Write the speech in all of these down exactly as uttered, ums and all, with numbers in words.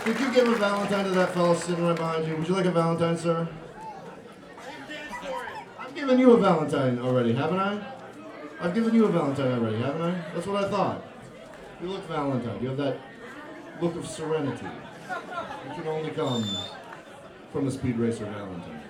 Could you give a Valentine to that fellow sitting right behind you? Would you like a Valentine, sir? I've given you a Valentine already, haven't I? I've given you a Valentine already, haven't I? That's what I thought. You look Valentine. You have that look of serenity. It can only come from a Speed Racer Valentine.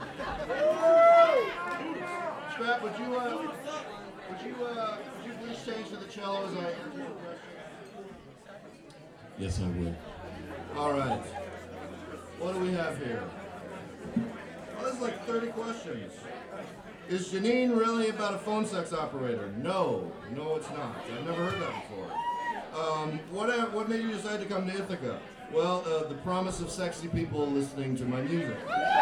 Scrap, would you, uh, would you, uh, would you please change to the cello as I answer your question? Yes, I would. All right. What do we have here? Oh, there's like thirty questions. Is Janine really about a phone sex operator? No. No, it's not. I've never heard that before. Um, what, what made you decide to come to Ithaca? Well, uh, the promise of sexy people listening to my music.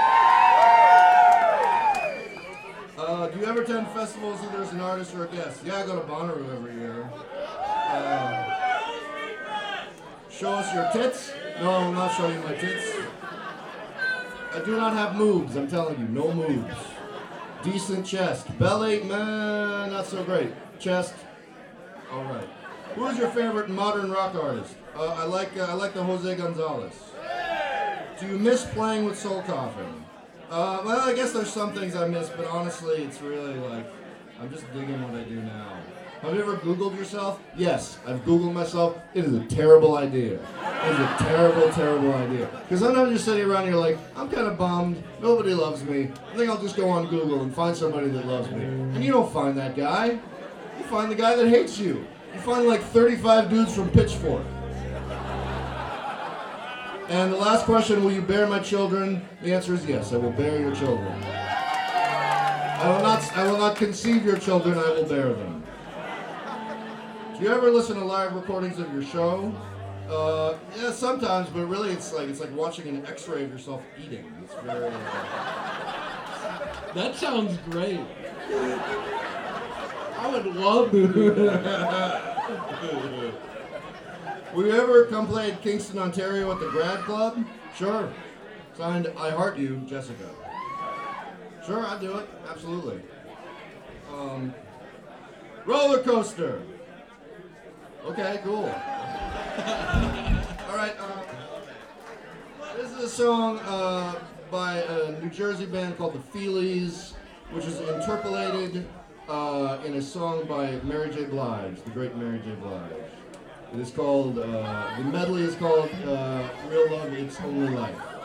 Uh, do you ever attend festivals either as an artist or a guest? Yeah, I go to Bonnaroo every year. Uh, show us your tits? No, I'm not showing you my tits. I do not have moves, I'm telling you, no moves. Decent chest. Belly, man, not so great. Chest, all right. Who is your favorite modern rock artist? Uh, I like uh, I like the Jose Gonzalez. Do you miss playing with Soul Coffin? Uh, well, I guess there's some things I miss, but honestly, it's really like, I'm just digging what I do now. Have you ever Googled yourself? Yes, I've Googled myself. It is a terrible idea. It is a terrible, terrible idea. Because sometimes you're sitting around and you're like, I'm kind of bummed. Nobody loves me. I think I'll just go on Google and find somebody that loves me. And you don't find that guy. You find the guy that hates you. You find like thirty-five dudes from Pitchfork. And the last question, will you bear my children? The answer is yes, I will bear your children. I will not, I will not conceive your children, I will bear them. Do you ever listen to live recordings of your show? Uh, yeah, sometimes, but really it's like it's like watching an x-ray of yourself eating. It's very... Uh... That sounds great. I would love to. Will you ever come play at Kingston, Ontario at the Grad Club? Sure. Signed, I Heart You, Jessica. Sure, I'd do it. Absolutely. Um, roller coaster. Okay, cool. All right. Uh, this is a song uh, by a New Jersey band called the Feelies, which is interpolated uh, in a song by Mary J. Blige, the great Mary J. Blige. It is called, uh, the medley is called uh, Real Love, It's Only Life.